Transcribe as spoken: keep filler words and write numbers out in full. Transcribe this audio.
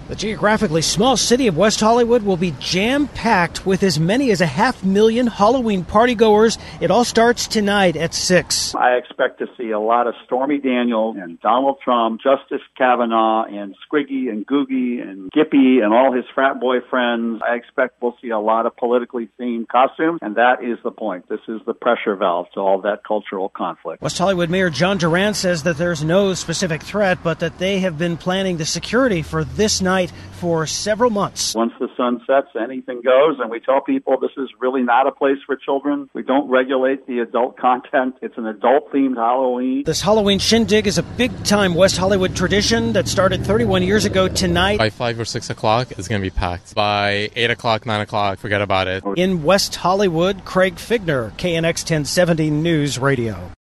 The geographically small city of West Hollywood will be jam-packed with as many as a half million Halloween partygoers. It all starts tonight at six. I expect to see a lot of Stormy Daniels and Donald Trump, Justice Kavanaugh, and Squiggy and Googie and Gippy and all his frat boy friends. I expect we'll see a lot of politically themed costumes, and that is the point. This is the pressure valve to all that cultural conflict. West Hollywood Mayor John Durant says that there's no specific threat, but that they have been planning the security for this night for several months. Once the sun sets, anything goes, and we tell people this is really not a place for children. We don't regulate the adult content. It's an adult-themed Halloween. This Halloween shindig is a big-time West Hollywood tradition that started thirty-one years ago tonight. By five or six o'clock, it's going to be packed. By eight o'clock, nine o'clock, forget about it. In West Hollywood, Craig Figner, K N X ten seventy News Radio.